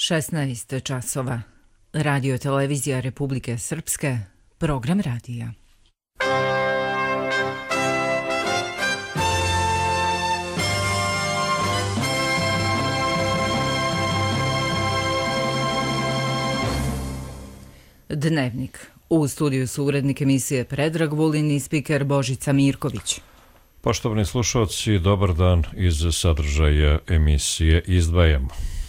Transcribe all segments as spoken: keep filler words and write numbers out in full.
šesnaest časova. Radio televizija Republike Srpske, program radija. Dnevnik. U studiju su urednik emisije Predrag Vulin i spiker Božica Mirković. Poštovani slušalci, dobar dan. Iz sadržaja emisije izdvajamo.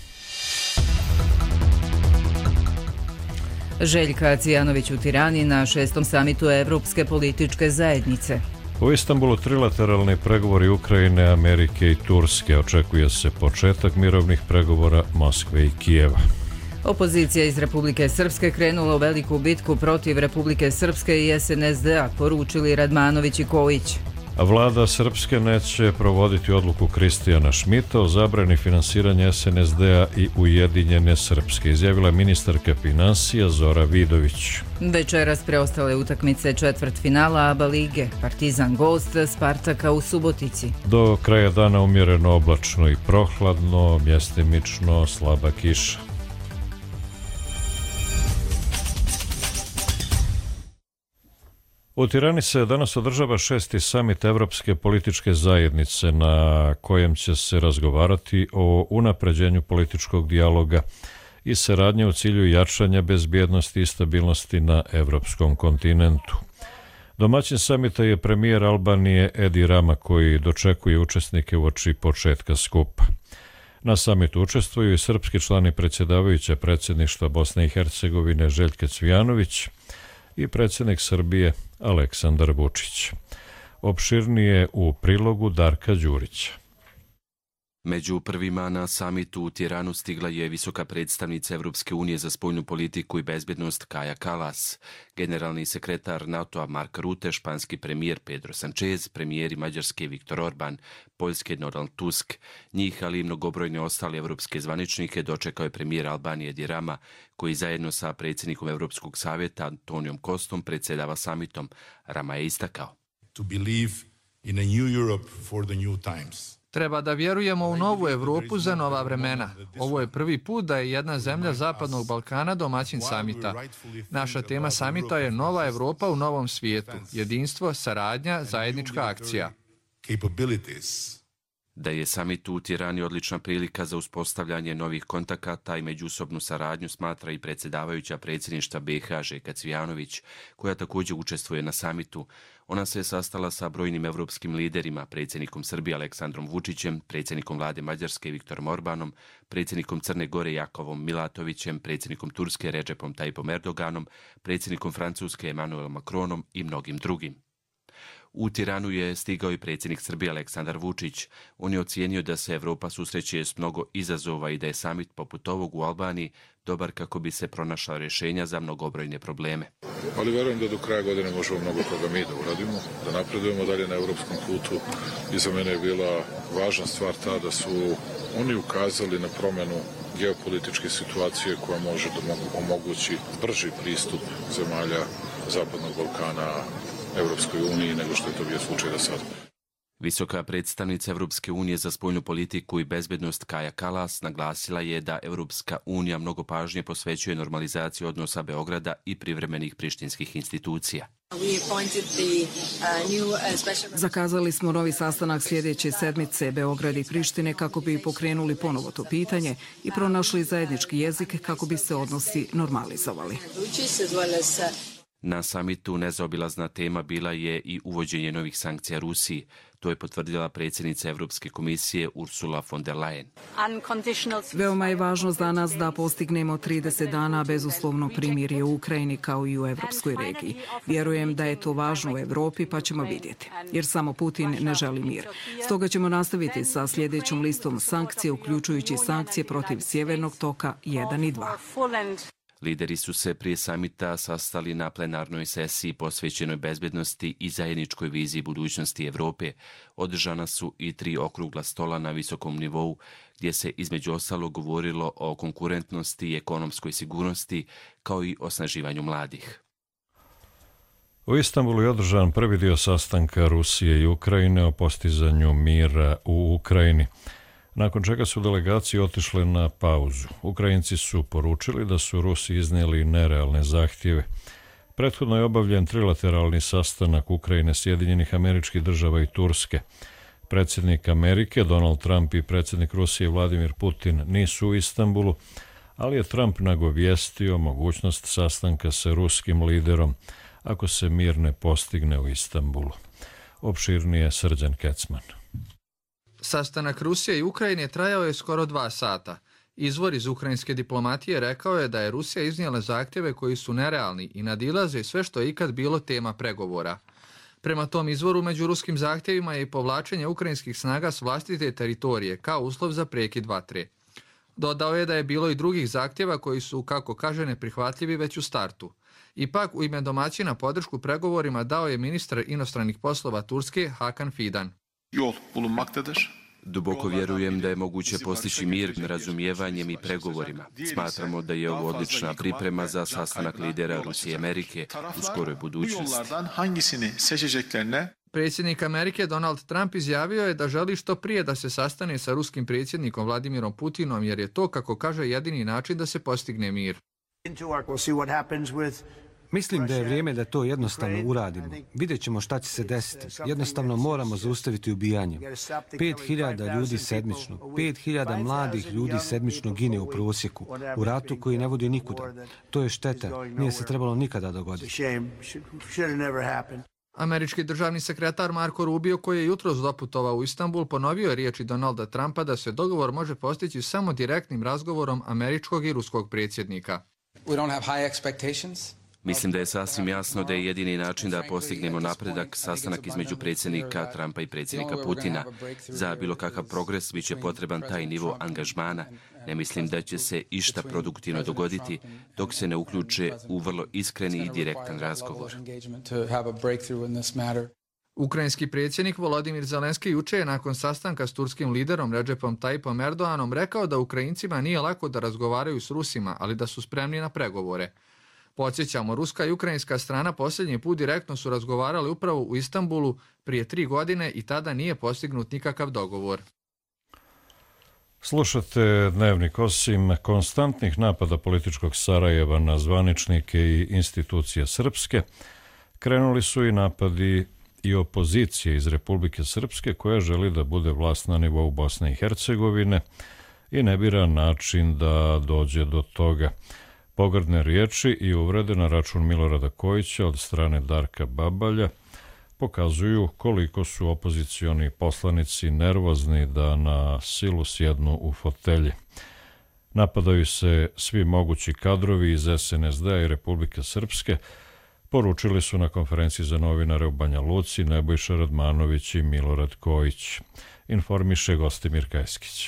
Željka Cijanović u Tirani na šestom samitu Evropske političke zajednice. U Istanbulu trilateralni pregovori Ukrajine, Amerike i Turske. Očekuje se početak mirovnih pregovora Moskve i Kijeva. Opozicija iz Republike Srpske krenula u veliku bitku protiv Republike Srpske i S N S D-a, poručili Radmanović i Kojić. Vlada Srpske neće provoditi odluku Kristijana Šmita o zabrani finansiranja S N S D-a i Ujedinjene Srpske, izjavila ministarka finansija Zora Vidović. Večeras preostale utakmice četvrtfinala ABA lige, Partizan gost Spartaka u Subotici. Do kraja dana umjereno oblačno i prohladno, mjestimično slaba kiša. U Tirani se danas održava šesti samit Evropske političke zajednice na kojem će se razgovarati o unapređenju političkog dijaloga i saradnje u cilju jačanja bezbjednosti i stabilnosti na evropskom kontinentu. Domaćin samita je premijer Albanije Edi Rama, koji dočekuje učesnike uoči početka skupa. Na samitu učestvuju i srpski člani predsjedavajuća predsjedništva Bosne i Hercegovine Željka Cvijanović i predsjednik Srbije Aleksandar Vučić. Opširnije u prilogu Darka Đurića. Među prvima na samitu u Tiranu stigla je visoka predstavnica Evropske unije za spoljnu politiku i bezbjednost Kaja Kallas, generalni sekretar NATO-a Mark Rutte, španski premijer Pedro Sanchez, premijeri Mađarske Viktor Orban, Poljske Donald Tusk. Njih, ali i mnogobrojne ostale evropske zvaničnike, dočekao je premijer Albanije Edi Rama, koji zajedno sa predsjednikom Evropskog savjeta Antonijom Kostom predsjedava samitom. Rama je istakao: To believe in a new Europe for the new times. Treba da vjerujemo u novu Evropu za nova vremena. Ovo je prvi put da je jedna zemlja Zapadnog Balkana domaćin samita. Naša tema samita je Nova Evropa u novom svijetu. Jedinstvo, saradnja, zajednička akcija. Da je samit u Tirani odlična prilika za uspostavljanje novih kontakata i međusobnu saradnju, smatra i predsjedavajuća predsjedništva B iH Željka Cvijanović, koja također učestvuje na samitu. Ona se sastala sa brojnim evropskim liderima, predsjednikom Srbije Aleksandrom Vučićem, predsjednikom vlade Mađarske Viktorom Orbanom, predsjednikom Crne Gore Jakovom Milatovićem, predsjednikom Turske Redžepom Tayyipom Erdoganom, predsjednikom Francuske Emmanuelom Macronom i mnogim drugim. U Tiranu je stigao i predsjednik Srbije Aleksandar Vučić. On je ocijenio da se Evropa susreće s mnogo izazova i da je samit poput ovog u Albaniji dobar kako bi se pronašla rješenja za mnogobrojne probleme. Ali verujem da do kraja godine možemo mnogo toga mi da uradimo, da napredujemo dalje na evropskom putu. I za mene je bila važna stvar ta da su oni ukazali na promjenu geopolitičke situacije koja može da omogući brži pristup zemalja Zapadnog Balkana Evropskoj uniji nego što je to bio slučaj do sada. Visoka predstavnica Evropske unije za spoljnu politiku i bezbjednost Kaja Kallas naglasila je da Evropska unija mnogo pažnje posvećuje normalizaciji odnosa Beograda i privremenih prištinskih institucija. Zakazali smo novi sastanak sljedeće sedmice Beograd i Prištine kako bi pokrenuli ponovo to pitanje i pronašli zajednički jezik kako bi se odnosi normalizovali. Na samitu nezaobilazna tema bila je i uvođenje novih sankcija Rusiji. To je potvrdila predsjednica Evropske komisije Ursula von der Leyen. Veoma je važno za nas da postignemo trideset dana bezuslovno primirje u Ukrajini kao i u evropskoj regiji. Vjerujem da je to važno u Evropi, pa ćemo vidjeti, jer samo Putin ne želi mir. Stoga ćemo nastaviti sa sljedećom listom sankcije, uključujući sankcije protiv Sjevernog toka jedan i dva. Lideri su se prije samita sastali na plenarnoj sesiji posvećenoj bezbjednosti i zajedničkoj viziji budućnosti Evrope. Održana su i tri okrugla stola na visokom nivou, gdje se između ostalog govorilo o konkurentnosti i ekonomskoj sigurnosti, kao i osnaživanju mladih. U Istanbulu je održan prvi dio sastanka Rusije i Ukrajine o postizanju mira u Ukrajini. nakon čega su delegacije otišle na pauzu. Ukrajinci su poručili da su Rusi iznijeli nerealne zahtjeve. Prethodno je obavljen trilateralni sastanak Ukrajine, Sjedinjenih Američkih Država i Turske. Predsjednik Amerike Donald Trump i predsjednik Rusije Vladimir Putin nisu u Istanbulu, ali je Trump nagovijestio mogućnost sastanka sa ruskim liderom ako se mir ne postigne u Istanbulu. Opširnije Srđan Kecman. Sastanak Rusije i Ukrajine trajao je skoro dva sata. Izvor iz ukrajinske diplomatije rekao je da je Rusija iznijela zahtjeve koji su nerealni i nadilaze sve što je ikad bilo tema pregovora. Prema tom izvoru, među ruskim zahtjevima je i povlačenje ukrajinskih snaga s vlastite teritorije kao uslov za prekid vatre. Dodao je da je bilo i drugih zahtjeva koji su, kako kaže, neprihvatljivi već u startu. Ipak, u ime domaćina podršku pregovorima dao je ministar inostranih poslova Turske Hakan Fidan. Yol bulunmaktadır. Duboko vjerujem da je moguće postići mir razumijevanjem i pregovorima. Smatramo da je ovo odlična priprema za sastanak lidera Rusije i Amerike u skoroj budućnosti. Predsjednik Amerike Donald Trump izjavio je da želi što prije da se sastane sa ruskim predsjednikom Vladimirom Putinom, jer je to, kako kaže, jedini način da se postigne mir. Mislim da je vrijeme da to jednostavno uradimo. Vidjet ćemo šta će se desiti. Jednostavno moramo zaustaviti ubijanje. Pet hiljada ljudi sedmično. Pet hiljada mladih ljudi sedmično gine u prosjeku. U ratu koji ne vodi nikuda. To je šteta. Nije se trebalo nikada dogoditi. Američki državni sekretar Marko Rubio, koji je jutros doputovao u Istanbul, ponovio je riječi Donalda Trumpa da se dogovor može postići samo direktnim razgovorom američkog i ruskog predsjednika. Mislim da je sasvim jasno da je jedini način da postignemo napredak sastanak između predsjednika Trumpa i predsjednika Putina. Za bilo kakav progres bit će potreban taj nivo angažmana. Ne mislim da će se išta produktivno dogoditi dok se ne uključe u vrlo iskreni i direktan razgovor. Ukrajinski predsjednik Volodimir Zelenski juče je nakon sastanka s turskim liderom Recepom Tayyipom Erdoganom rekao da Ukrajincima nije lako da razgovaraju s Rusima, ali da su spremni na pregovore. Podsjećamo, ruska i ukrajinska strana posljednji put direktno su razgovarali upravo u Istanbulu prije tri godine i tada nije postignut nikakav dogovor. Slušate Dnevnik. Osim konstantnih napada političkog Sarajeva na zvaničnike i institucije srpske, krenuli su i napadi i opozicije iz Republike Srpske koja želi da bude vlast na nivou Bosne i Hercegovine i ne bira način da dođe do toga. Pogrdne riječi i uvrede na račun Milorada Kojića od strane Darka Babalja pokazuju koliko su opozicioni poslanici nervozni da na silu sjednu u fotelje. Napadaju se svi mogući kadrovi iz es en es de a i Republike Srpske, poručili su na konferenciji za novinare u Banja Luci Nebojša Radmanović i Milorad Kojić. Informiše Gostimir Kajskić.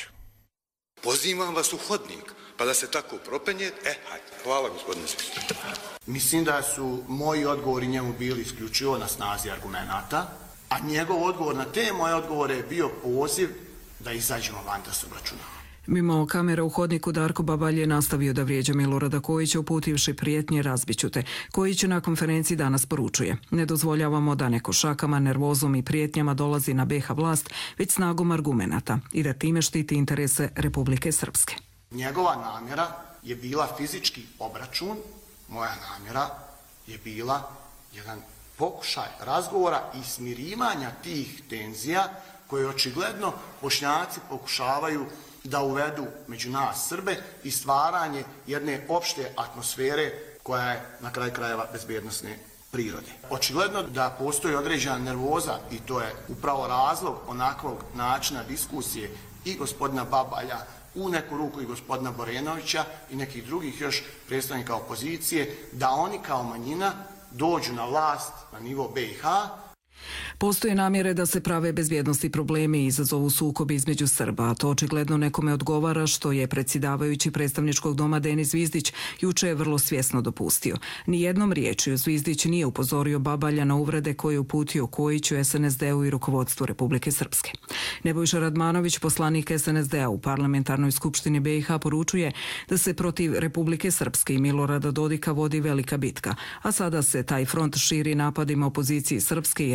Pozivam vas u hodnik, pa da se tako propenjete. E, hajde, hvala gospodine Svišće. Mislim da su moji odgovori njemu bili isključivo na snazi argumenata, a njegov odgovor na te moje odgovore je bio poziv da izađemo van da se obračunamo. Mimo kamera u hodniku Darko Babalj je nastavio da vrijeđa Milorada Kojića uputivši prijetnje razbiću te. Kojić na konferenciji danas poručuje: ne dozvoljavamo da neko šakama, nervozom i prijetnjama dolazi na be ha vlast, već snagom argumenata i da time štiti interese Republike Srpske. Njegova namjera je bila fizički obračun, moja namjera je bila jedan pokušaj razgovora i smirivanja tih tenzija koje očigledno Bošnjaci pokušavaju da uvedu među nas Srbe i stvaranje jedne opšte atmosfere koja je na kraju krajeva bezbjednosne prirode. Očigledno da postoji određena nervoza i to je upravo razlog onakvog načina diskusije i gospodina Babalja, u neku ruku i gospodina Borenovića i nekih drugih još predstavnika opozicije, da oni kao manjina dođu na vlast na nivo be i ha. Postoje namjere da se prave bezbjednosti problemi i izazovu sukobi između Srba, a to očigledno nekome odgovara, što je predsjedavajući predstavničkog doma Denis Zvizdić juče je vrlo svjesno dopustio. Nijednom riječju Zvizdić nije upozorio Babalja na uvrede koje je uputio Kojiću, es en es de u i rukovodstvu Republike Srpske. Nebojša Radmanović, poslanik es en es de a u Parlamentarnoj skupštini be i ha, poručuje da se protiv Republike Srpske i Milorada Dodika vodi velika bitka, a sada se taj front širi napadima opoziciji Srpske jer nekima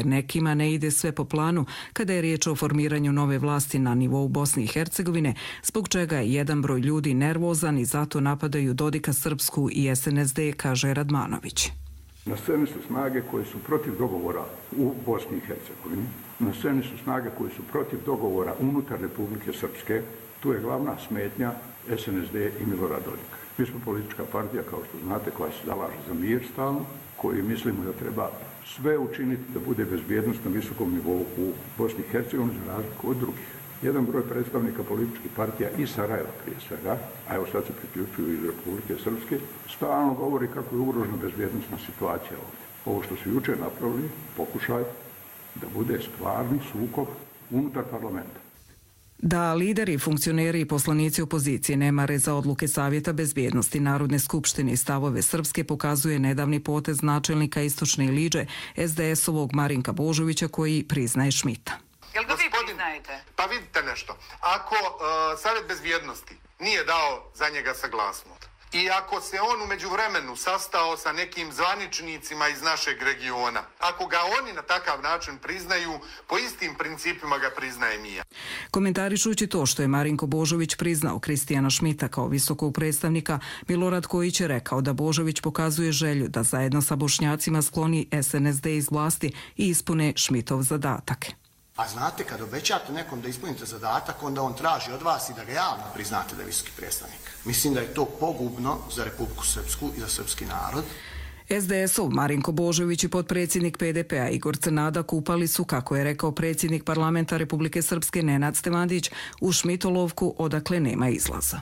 izborima ne ide sve po planu kada je riječ o formiranju nove vlasti na nivou Bosne i Hercegovine, zbog čega je jedan broj ljudi nervozan i zato napadaju Dodika Srpsku i S N S D, kaže Radmanović. Na sceni su snage koje su protiv dogovora u Bosni i Hercegovini, na sceni su snage koje su protiv dogovora unutar Republike Srpske. Tu je glavna smetnja S N S D i Milorad Dodik. Mi smo politička partija, kao što znate, koja se zalaže za mir stalno, koji mislimo da treba sve učiniti da bude bezbjednost na visokom nivou u Bosni i Hercegovini za razliku od drugih. Jedan broj predstavnika političkih partija i Sarajeva prije svega, a evo sad se priključuju iz Republike Srpske, stalno govori kako je ugrožena bezbjednostna situacija ovdje. Ovo što su jučer napravili, pokušaj da bude stvarni sukob unutar parlamenta. Da lideri, funkcioneri i poslanici opozicije ne mare za odluke Savjeta bezbjednosti Narodne skupštine i stavove Srpske pokazuje nedavni potez načelnika Istočne Iliđe S D S-ovog Marinka Božovića koji priznaje Šmita. Jel ga vi priznajete? Pa vidite nešto. Ako uh, Savjet bezbjednosti nije dao za njega saglasnost i ako se on u međuvremenu sastao sa nekim zvaničnicima iz našeg regiona, ako ga oni na takav način priznaju, po istim principima ga priznajem i ja. Komentarišući to što je Marinko Božović priznao Kristijana Šmita kao visokog predstavnika, Milorad Kojić je rekao da Božović pokazuje želju da zajedno sa Bošnjacima skloni S N S D iz vlasti i ispune Šmitov zadatak. A znate, kad obećate nekom da ispunite zadatak, onda on traži od vas i da ga javno priznate da je visoki predstavnik. Mislim da je to pogubno za Republiku Srpsku i za srpski narod. S D S-ov Marinko Božović i potpredsjednik P D P-a Igor Crnada kupali su, kako je rekao predsjednik parlamenta Republike Srpske Nenad Stevandić, u Šmitolovku odakle nema izlaza.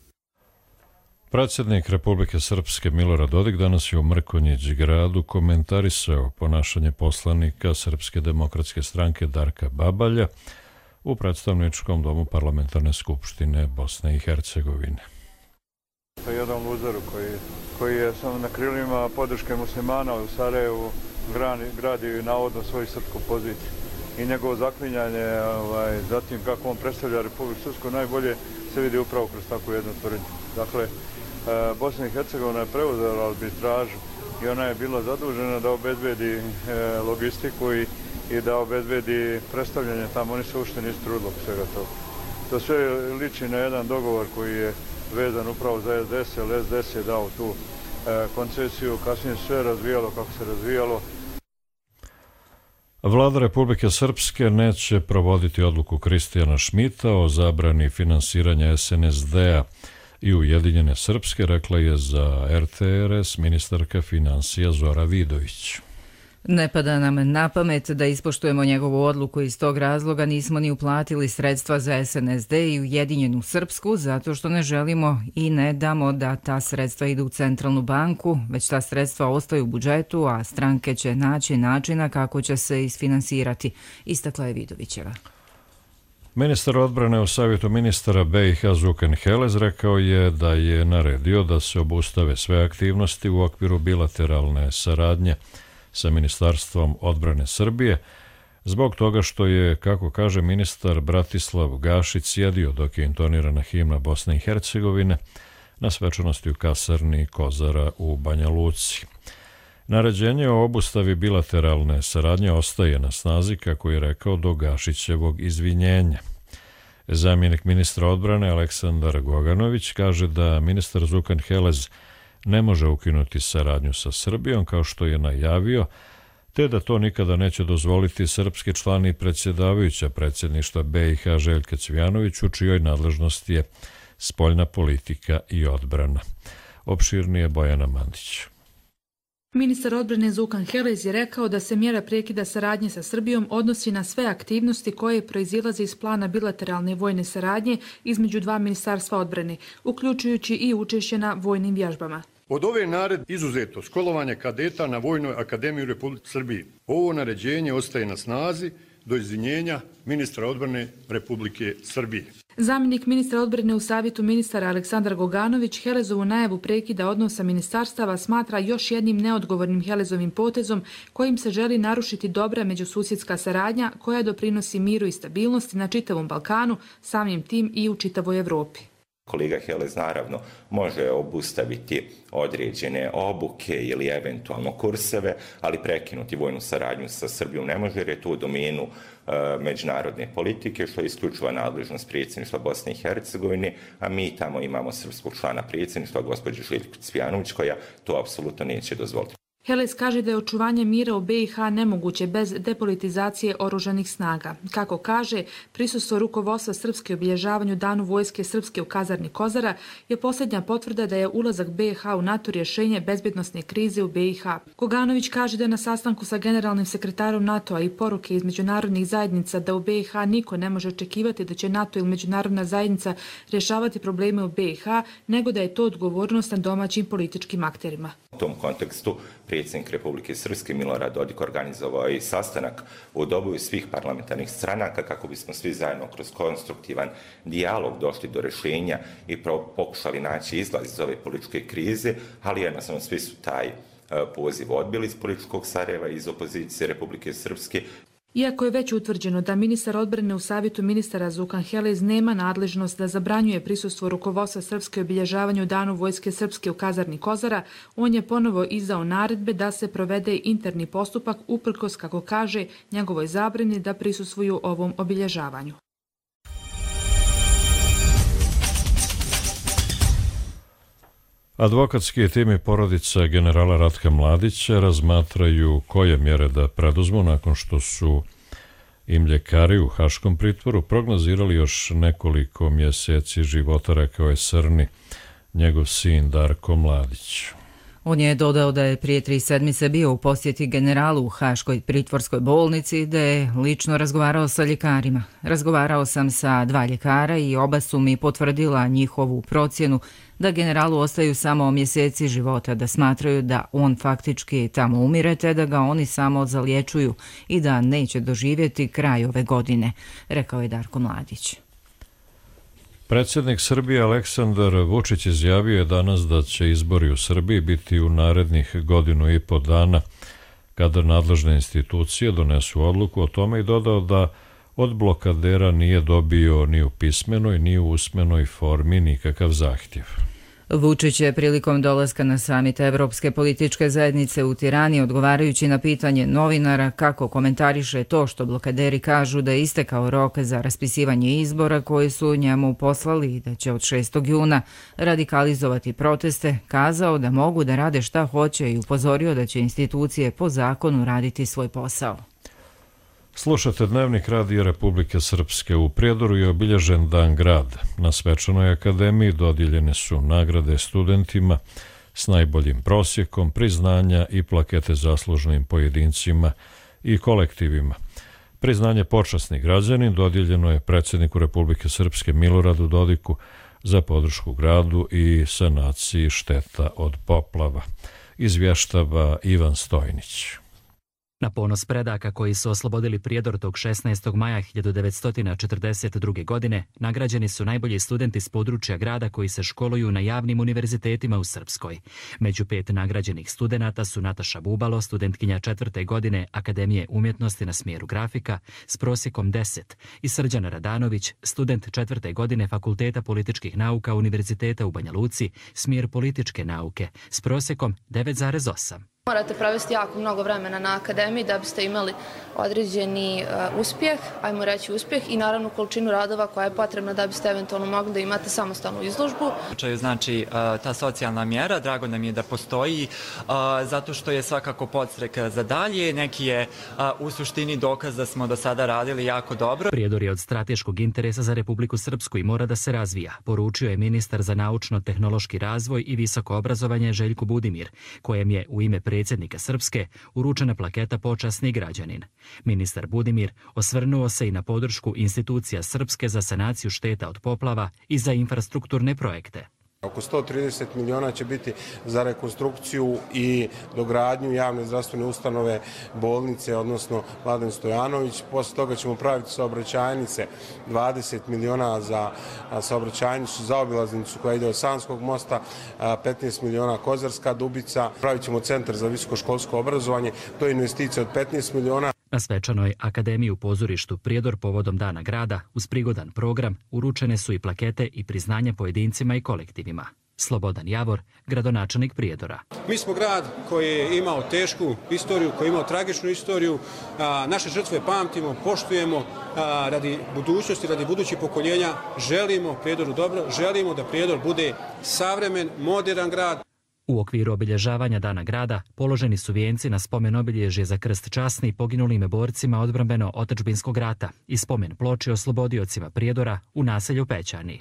Predsjednik Republike Srpske Milorad Dodik danas je u Mrkonjić gradu komentarisao ponašanje poslanika Srpske demokratske stranke Darka Babalja u predstavničkom domu parlamentarne skupštine Bosne i Hercegovine. To je jedan luzer koji, koji je samo na krilima podrške muslimana u Sarajevu gradi navodno svoju srpsku poziciju. I njegovo zaklinjanje, ovaj, zatim kako on predstavlja Republiku Srpsku, najbolje se vidi upravo kroz takvu jednu tvrdnju. Dakle, Bosna i Hercegovina je preuzela arbitražu i ona je bila zadužena da obezbedi logistiku i, i da obezbedi predstavljanje tamo. Oni se uopšte nisu trudili oko svega toga. To sve liči na jedan dogovor koji je vezan upravo za S D S, jer S D S je dao tu koncesiju, kasnije sve razvijalo kako se razvijalo. Vlada Republike Srpske neće provoditi odluku Kristijana Šmita o zabrani finansiranja S N S D-a i Ujedinjene Srpske, rekla je za R T R S ministarka financija Zora Vidović. Ne pada nam na pamet da ispoštujemo njegovu odluku, iz tog razloga nismo ni uplatili sredstva za S N S D i Ujedinjenu Srpsku, zato što ne želimo i ne damo da ta sredstva idu u centralnu banku, već ta sredstva ostaju u budžetu, a stranke će naći načina kako će se isfinansirati, istakla je Vidovićeva. Ministar odbrane u Savjetu ministara B i H Zukan Helez rekao je da je naredio da se obustave sve aktivnosti u okviru bilateralne saradnje sa Ministarstvom odbrane Srbije, zbog toga što je, kako kaže ministar, Bratislav Gašić sjedio dok je intonirana himna Bosne i Hercegovine na svečanosti u kasarni Kozara u Banja Luci. Naređenje o obustavi bilateralne saradnje ostaje na snazi, kako je rekao, do Gašićevog izvinjenja. Zamjenik ministra odbrane Aleksandar Goganović kaže da ministar Zukan Helez ne može ukinuti saradnju sa Srbijom, kao što je najavio, te da to nikada neće dozvoliti srpski član i predsjedavajuća predsjedništva B i H Željka Cvijanović, u čijoj nadležnosti je spoljna politika i odbrana. Opširnije Bojana Mandić. Ministar odbrane Zukan Helez je rekao da se mjera prekida saradnje sa Srbijom odnosi na sve aktivnosti koje proizilaze iz plana bilateralne vojne saradnje između dva ministarstva odbrane, uključujući i učešće na vojnim vježbama. Od ove naredbe izuzeto školovanje kadeta na Vojnoj akademiji u Republike Srbije. Ovo naređenje ostaje na snazi do izvinjenja ministra odbrane Republike Srbije. Zamjenik ministra odbrane u Savjetu ministara Aleksandar Goganović Helezovu najavu prekida odnosa ministarstava smatra još jednim neodgovornim Helezovim potezom kojim se želi narušiti dobra međususjedska saradnja koja doprinosi miru i stabilnosti na čitavom Balkanu, samim tim i u čitavoj Evropi. Kolega Helez naravno može obustaviti određene obuke ili eventualno kurseve, ali prekinuti vojnu saradnju sa Srbijom ne može jer je to u domenu e, međunarodne politike, što je isključiva nadležnost predsjedništva Bosne i Hercegovine, a mi tamo imamo srpskog člana predsjedništva, gospođu Željku Cvijanović, koja to apsolutno neće dozvoliti. Helez kaže da je očuvanje mira u B i H nemoguće bez depolitizacije oružanih snaga. Kako kaže, prisustvo rukovodstva Srpske u obilježavanju Danu vojske Srpske u kazarni Kozara je posljednja potvrda da je ulazak B i H u NATO rješenje bezbjednosne krize u B i H. Koganović kaže da je na sastanku sa generalnim sekretarom NATO-a i poruke iz međunarodnih zajednica da u B i H niko ne može očekivati da će NATO ili međunarodna zajednica rješavati probleme u B i H, nego da je to odgovornost na domaćim političkim akterima. U tom kontekstu predsjednik Republike Srpske Milorad Dodik organizovao i sastanak u dobu svih parlamentarnih stranaka kako bismo svi zajedno kroz konstruktivan dijalog došli do rješenja i pokušali naći izlaz iz ove političke krize, ali jednostavno svi su taj poziv odbili iz političkog Sarajeva i iz opozicije Republike Srpske. Iako je već utvrđeno da ministar odbrane u savjetu ministara Zukan Helez nema nadležnost da zabranjuje prisustvo rukovodstva Srpske u obilježavanju Danu vojske Srpske u kazarni Kozara, on je ponovo izdao naredbe da se provede interni postupak uprkos, kako kaže, njegovoj zabrani da prisustvuju ovom obilježavanju. Advokatski tim i porodica generala Ratka Mladića razmatraju koje mjere da preduzmu nakon što su im ljekari u haškom pritvoru prognozirali još nekoliko mjeseci života, rekao je Srni, njegov sin Darko Mladić. On je dodao da je prije tri sedmice bio u posjeti generalu u Haškoj pritvorskoj bolnici i da je lično razgovarao sa ljekarima. Razgovarao sam sa dva ljekara i oba su mi potvrdila njihovu procjenu da generalu ostaju samo mjeseci života, da smatraju da on faktički tamo umire te da ga oni samo zaliječuju i da neće doživjeti kraj ove godine, rekao je Darko Mladić. Predsjednik Srbije Aleksandar Vučić izjavio je danas da će izbori u Srbiji biti u narednih godinu i po dana kada nadležne institucije donesu odluku o tome i dodao da od blokadera nije dobio ni u pismenoj ni u usmenoj formi nikakav zahtjev. Vučić je prilikom dolaska na samit Evropske političke zajednice u Tirani, odgovarajući na pitanje novinara kako komentariše to što blokaderi kažu da je istekao rok za raspisivanje izbora koji su njemu poslali i da će od šestog juna radikalizovati proteste, kazao da mogu da rade šta hoće i upozorio da će institucije po zakonu raditi svoj posao. Slušate Dnevnik Radija Republike Srpske. U Prijedoru je obilježen Dan grada. Na Svečanoj akademiji dodijeljene su nagrade studentima s najboljim prosjekom, priznanja i plakete zaslužnim pojedincima i kolektivima. Priznanje počasni građanin dodijeljeno je predsjedniku Republike Srpske Miloradu Dodiku za podršku gradu i sanaciji šteta od poplava. Izvještava Ivan Stojnić. Na ponos predaka koji su oslobodili Prijedor tog šesnaestog maja hiljadu devetsto četrdeset druge. godine, nagrađeni su najbolji studenti s područja grada koji se školuju na javnim univerzitetima u Srpskoj. Među pet nagrađenih studenata su Nataša Bubalo, studentkinja četvrte godine Akademije umjetnosti na smjeru grafika s prosjekom deset, i Srđan Radanović, student četvrte godine Fakulteta političkih nauka Univerziteta u Banja Luci, smjer političke nauke, s prosjekom devet zarez osam. Morate provesti jako mnogo vremena na akademiji da biste imali određeni uh, uspjeh, ajmo reći uspjeh, i naravno količinu radova koja je potrebna da biste eventualno mogli da imate samostalnu izložbu. Znači, uh, ta socijalna mjera, drago nam je da postoji, uh, zato što je svakako podstrek za dalje, neki je uh, u suštini dokaz da smo do sada radili jako dobro. Prijedor je od strateškog interesa za Republiku Srpsku i mora da se razvija, poručio je ministar za naučno-tehnološki razvoj i visoko obrazovanje Željko Budimir, kojem je u ime predsjednika Srpske uručena plaketa počasni građanin. Ministar Budimir osvrnuo se i na podršku institucija Srpske za sanaciju šteta od poplava i za infrastrukturne projekte. Oko sto trideset miliona će biti za rekonstrukciju i dogradnju javne zdravstvene ustanove, bolnice, odnosno Mladen Stojanović. Posle toga ćemo praviti saobraćajnice, dvadeset miliona za saobraćajnicu, za obilaznicu koja ide od Sanskog mosta, petnaest miliona Kozarska Dubica. Pravit ćemo centar za visokoškolsko obrazovanje, to je investicija od petnaest miliona. Na svečanoj Akademiji u pozorištu Prijedor povodom Dana grada uz prigodan program uručene su i plakete i priznanja pojedincima i kolektivima. Slobodan Javor, gradonačelnik Prijedora. Mi smo grad koji je imao tešku istoriju, koji je imao tragičnu istoriju. A, naše žrtve pamtimo, poštujemo, a, radi budućnosti, radi budućih pokoljenja. Želimo Prijedoru dobro, želimo da Prijedor bude savremen, modern grad. U okviru obilježavanja Dana grada položeni su vijenci na spomen obilježje za krst časni poginulim borcima odbrambeno-otadžbinskog rata i spomen ploče oslobodiocima Prijedora u naselju Pećani.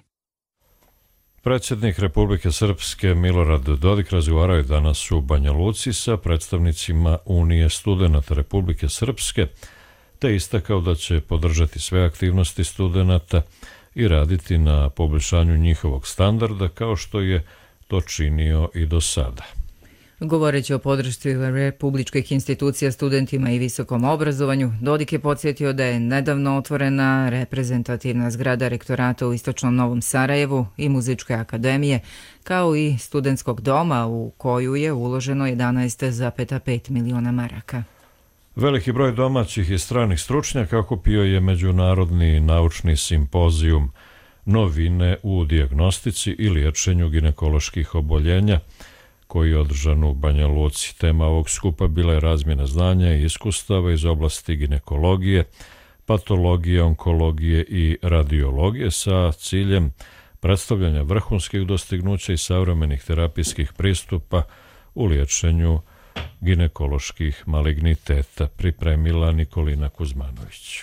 Predsjednik Republike Srpske Milorad Dodik razgovarao je danas u Banja Luci sa predstavnicima Unije studenata Republike Srpske, te istakao da će podržati sve aktivnosti studenata i raditi na poboljšanju njihovog standarda kao što je to činio i do sada. Govoreći o podršci republičkih institucija studentima i visokom obrazovanju, Dodik je podsjetio da je nedavno otvorena reprezentativna zgrada rektorata u Istočnom Novom Sarajevu i Muzičke akademije, kao i studentskog doma u koju je uloženo jedanaest zarez pet miliona maraka. Veliki broj domaćih i stranih stručnjaka okupio je međunarodni naučni simpozijum Novine u dijagnostici i liječenju ginekoloških oboljenja, koji je održan u Banja Luci. Tema ovog skupa bila je razmjena znanja i iskustava iz oblasti ginekologije, patologije, onkologije i radiologije sa ciljem predstavljanja vrhunskih dostignuća i savremenih terapijskih pristupa u liječenju ginekoloških maligniteta, pripremila Nikolina Kuzmanović.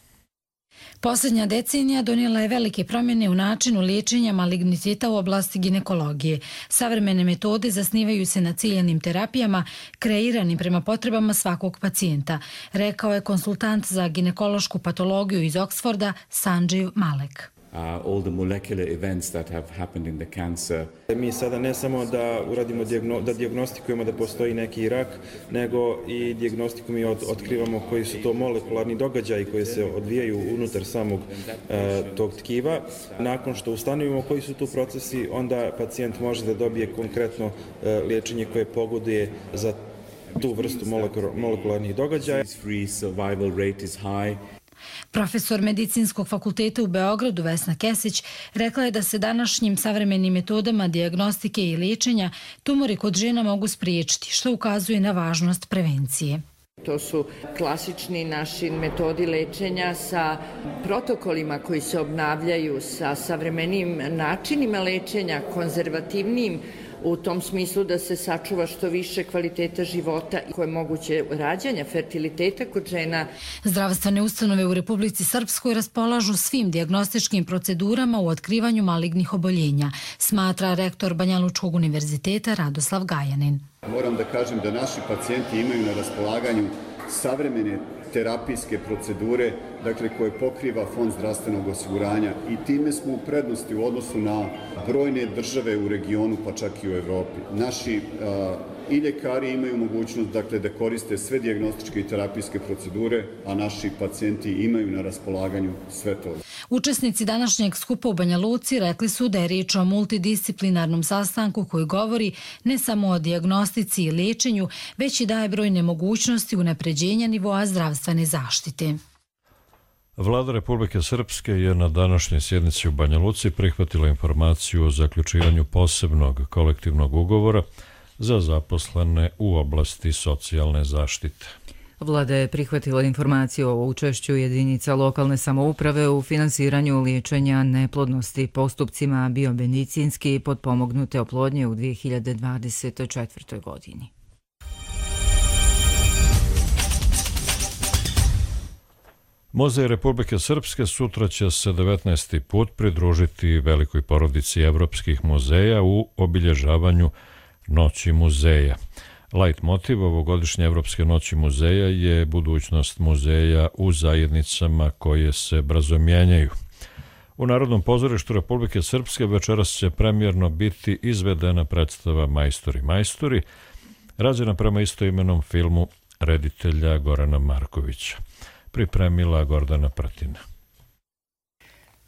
Posljednja decenija donijela je velike promjene u načinu liječenja maligniteta u oblasti ginekologije. Savremene metode zasnivaju se na ciljanim terapijama kreiranim prema potrebama svakog pacijenta, rekao je konsultant za ginekološku patologiju iz Oksforda Sanđiv Malek. Uh, all the molecular events that have happened in the cancer. Mi sada ne samo da uradimo dijagno, da dijagnostikujemo da postoji neki rak, nego i dijagnostikom i od, otkrivamo koji su to molekularni događaji koji se odvijaju unutar samog uh, tog tkiva. Nakon što ustanovimo koji su tu procesi, onda pacijent može da dobije konkretno uh, liječenje koje pogoduje za tu vrstu molekularnih događaja. Free survival rate is high. Profesor Medicinskog fakulteta u Beogradu Vesna Kesić rekla je da se današnjim savremenim metodama dijagnostike i liječenja tumori kod žena mogu spriječiti, što ukazuje na važnost prevencije. To su klasični naši metodi lečenja sa protokolima koji se obnavljaju, sa savremenim načinima lečenja, konzervativnim, u tom smislu da se sačuva što više kvaliteta života i koje je moguće rađanja, fertiliteta kod žena. Zdravstvene ustanove u Republici Srpskoj raspolažu svim dijagnostičkim procedurama u otkrivanju malignih oboljenja, smatra rektor Banjalučkog univerziteta Radoslav Gajanin. Moram da kažem da naši pacijenti imaju na raspolaganju savremene terapijske procedure, dakle koje pokriva Fond zdravstvenog osiguranja i time smo u prednosti u odnosu na brojne države u regionu, pa čak i u Evropi. Naši uh, i ljekari imaju mogućnost dakle, da koriste sve dijagnostičke i terapijske procedure, a naši pacijenti imaju na raspolaganju sve to. Učesnici današnjeg skupa u Banja Luci rekli su da je riječ o multidisciplinarnom sastanku koji govori ne samo o dijagnostici i liječenju, već i daje brojne mogućnosti unapređenja nivoa zdravstvene zaštite. Vlada Republike Srpske je na današnjoj sjednici u Banja Luci prihvatila informaciju o zaključivanju posebnog kolektivnog ugovora za zaposlene u oblasti socijalne zaštite. Vlada je prihvatila informaciju o učešću jedinica lokalne samouprave u finansiranju liječenja neplodnosti postupcima biomedicinski potpomognute oplodnje u dvije hiljade dvadeset četvrtoj. godini. Muzej Republike Srpske sutra će se devetnaesti put pridružiti velikoj porodici evropskih muzeja u obilježavanju Noći muzeja. Light motiv ovogodišnje Evropske noći muzeja je budućnost muzeja u zajednicama koje se brzo mijenjaju. U Narodnom pozorištu Republike Srpske večeras će premijerno biti izvedena predstava Majstori majstori, rađena prema istoimenom filmu reditelja Gorana Markovića. Pripremila Gordana Pratina.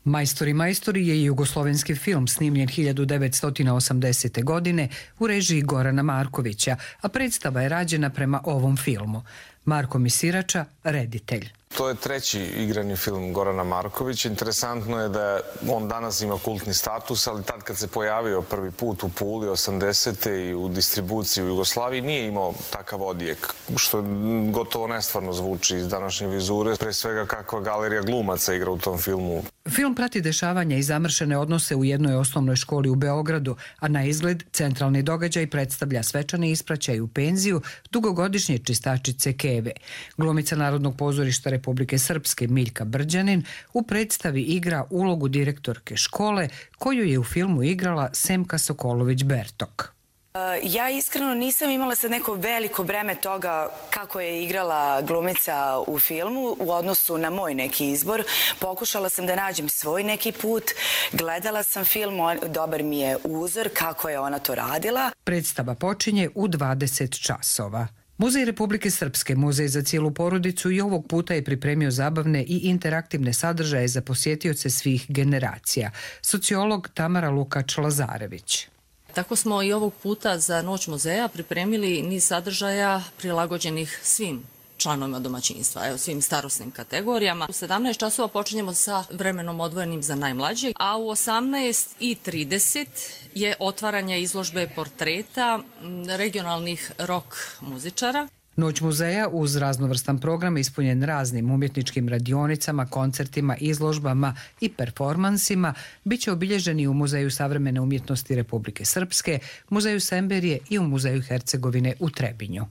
Majstori, majstori je jugoslovenski film snimljen hiljadu devetsto osamdesete. godine u režiji Gorana Markovića, a predstava je rađena prema ovom filmu. Marko Misirača, reditelj. To je treći igrani film Gorana Markovića. Interesantno je da on danas ima kultni status, ali tad kad se pojavio prvi put u Puli osamdesete i u distribuciji u Jugoslaviji nije imao takav odjek, što gotovo nestvarno zvuči iz današnje vizure. Pre svega kakva galerija glumaca igra u tom filmu. Film prati dešavanja i zamršene odnose u jednoj osnovnoj školi u Beogradu, a na izgled centralni događaj predstavlja svečani ispraćaj u penziju dugogodišnje čistačice Keve. Glumica Narodnog pozorišta Republike Srpske Miljka Brđanin u predstavi igra ulogu direktorke škole koju je u filmu igrala Semka Sokolović-Bertok. Ja iskreno nisam imala sad neko veliko breme toga kako je igrala glumica u filmu u odnosu na moj neki izbor. Pokušala sam da nađem svoj neki put, gledala sam film, dobar mi je uzor kako je ona to radila. Predstava počinje u dvadeset časova. Muzej Republike Srpske, muzej za cijelu porodicu, i ovog puta je pripremio zabavne i interaktivne sadržaje za posjetioce svih generacija. Sociolog Tamara Lukač-Lazarević. Tako smo i ovog puta za Noć muzeja pripremili niz sadržaja prilagođenih svim članovima domaćinstva, evo, svim starosnim kategorijama. U sedamnaest časova počinjemo sa vremenom odvojenim za najmlađe, a u osamnaest i trideset je otvaranje izložbe portreta regionalnih rock muzičara. Noć muzeja uz raznovrstan program ispunjen raznim umjetničkim radionicama, koncertima, izložbama i performansima biće obilježeni u Muzeju savremene umjetnosti Republike Srpske, Muzeju Semberije i u Muzeju Hercegovine u Trebinju.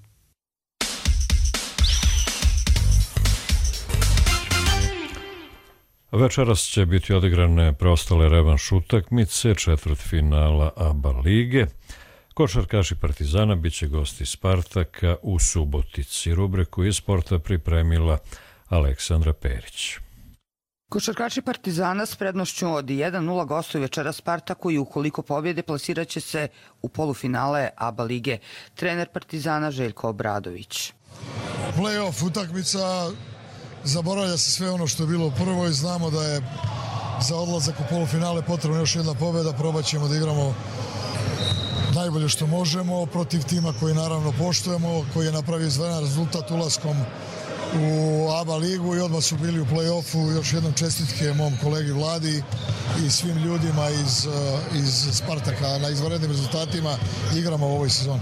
Večeras će biti odigrane preostale revanš utakmice četvrtfinala A B A lige. Košarkaši Partizana bit će gosti Spartaka u Subotici. Rubriku iz sporta pripremila Aleksandra Perić. Košarkaši Partizana s prednošću od jedan nula gostuju večera Spartaku i ukoliko pobjede plasirat će se u polufinale A B A lige. Trener Partizana Željko Obradović. Play-off utakmica, zaboravlja se sve ono što je bilo u prvoj. Znamo da je za odlazak u polufinale potrebna još jedna pobjeda. Probat ćemo da igramo najbolje što možemo protiv tima koji naravno poštujemo, koji je napravio izvanredan rezultat ulaskom u A B A ligu i odmah su bili u play-offu. Još jednom čestitke mom kolegi Vladi i svim ljudima iz, iz Spartaka na izvanrednim rezultatima. Igramo u ovoj sezoni.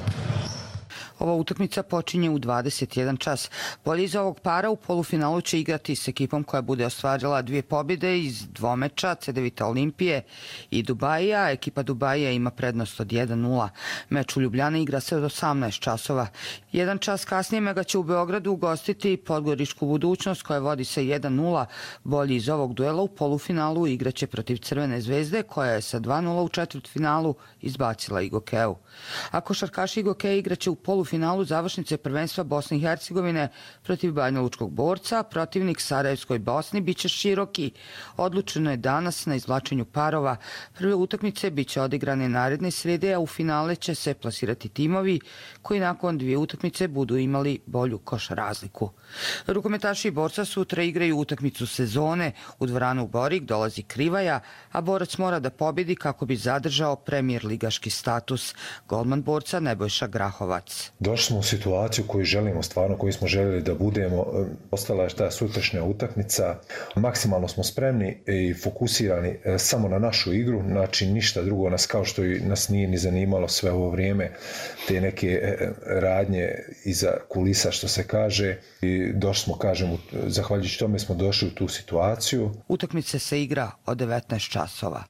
Ova utakmica počinje u dvadeset jedan čas. Bolje iz ovog para u polufinalu će igrati s ekipom koja bude ostvarila dvije pobjede iz dvomeča Cedevita Olimpije i Dubaija. Ekipa Dubaija ima prednost od jedan nula. Meč u Ljubljani igra se od osamnaest časova. Jedan čas kasnije Mega će u Beogradu ugostiti Podgoričku Budućnost koja vodi se jedan nula. Bolji iz ovog duela u polufinalu igraće protiv Crvene zvezde koja je sa dva nula u četvrtfinalu izbacila Igokeu. A košarkaši Igokeja igraće u polufinalu finalu završnice prvenstva Bosne i Hercegovine protiv Banjalučkog Borca. Protivnik Sarajevskoj Bosni biće Široki. Odlučeno je danas na izvlačenju parova. Prve utakmice biće odigrane naredne srede, a u finale će se plasirati timovi koji nakon dvije utakmice budu imali bolju koš razliku. Rukometaši Borca sutra igraju utakmicu sezone. U dvoranu Borik dolazi Krivaja, a Borac mora da pobjedi kako bi zadržao premijer ligaški status. Golman Borca Nebojša Grahovac. Došli smo u situaciju koju želimo, stvarno koju smo željeli da budemo. Ostala je ta sutrašnja utakmica. Maksimalno smo spremni i fokusirani samo na našu igru, znači ništa drugo nas kao što i nas nije ni zanimalo sve ovo vrijeme, te neke radnje iza kulisa što se kaže. I došli smo, kažem, zahvaljujući tome smo došli u tu situaciju. Utakmica se igra od devetnaest časova.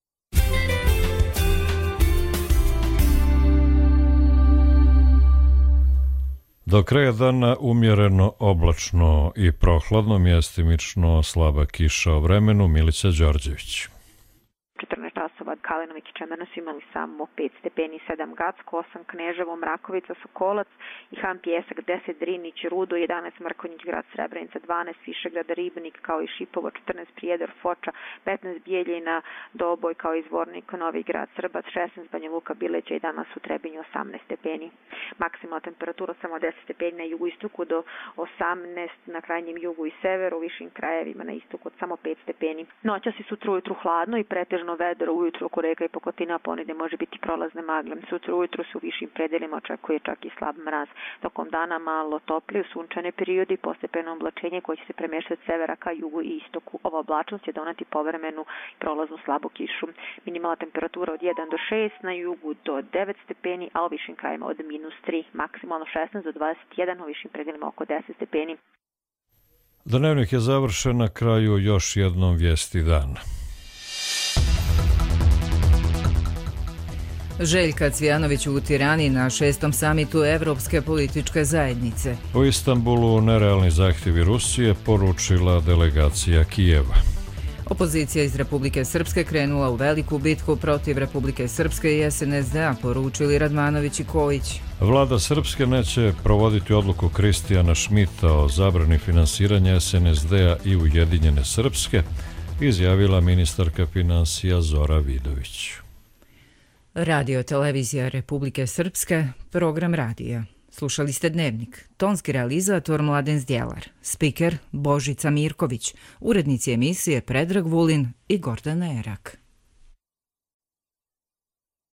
Do kraja dana umjereno, oblačno i prohladno, mjestimično slaba kiša o vremenu. Milica Đorđević. četrnaest časova Kosova. Kalinović i Čemerna su imali samo pet stepeni, sedam Gacko, osam Kneževo, Mrakovica, Sokolac i Han Pjesak, deset Drinić, Rudo, jedanaest Mrkonjić, grad Srebrenica, dvanaest Višegrad, Ribnik kao i Šipovo, četrnaest Prijedor, Foča, petnaest Bijeljina, Doboj kao i Zvornik, Novi grad, Srbac, šesnaest Banja Luka, Bileća i danas u Trebinju osamnaest stepeni. Maksimalna temperatura samo deset stepeni na jugoistoku do osamnaest na krajnjem jugu i severu, u višim krajevima na istoku od samo pet stepeni. Noćas i sutra ujutru hladno i pretežno vedro ujutru oko reka i Pokotina, ponegde može biti prolazne magle. Sutra ujutru se u višim predelima očekuje čak i slab mraz. Tokom dana malo toplije, sunčane periodi, postepeno oblačenje koje će se premeštati od severa ka jugu i istoku. Ova oblačnost će doneti povremenu prolaznu slabu kišu. Minimalna temperatura od jedan do šest, na jugu do devet stepeni, a u višim krajima od minus tri. Maksimalno šesnaest do dvadeset jedan, u višim predelima oko deset stepeni. Dnevnik je završen, na kraju još jednom vijesti dana. Željka Cvijanović u Tirani na šestom samitu Evropske političke zajednice. U Istanbulu nerealni zahtjevi Rusije, poručila delegacija Kijeva. Opozicija iz Republike Srpske krenula u veliku bitku protiv Republike Srpske i S N S D-a, poručili Radmanović i Kojić. Vlada Srpske neće provoditi odluku Kristijana Šmita o zabrani finansiranja S N S D-a i Ujedinjene Srpske, izjavila ministarka financija Zora Vidović. Radio televizija Republike Srpske, program radija. Slušali ste Dnevnik. Tonski realizator Mladen Zdjelar. Spiker Božica Mirković. Urednici emisije Predrag Vulin i Gordana Erak.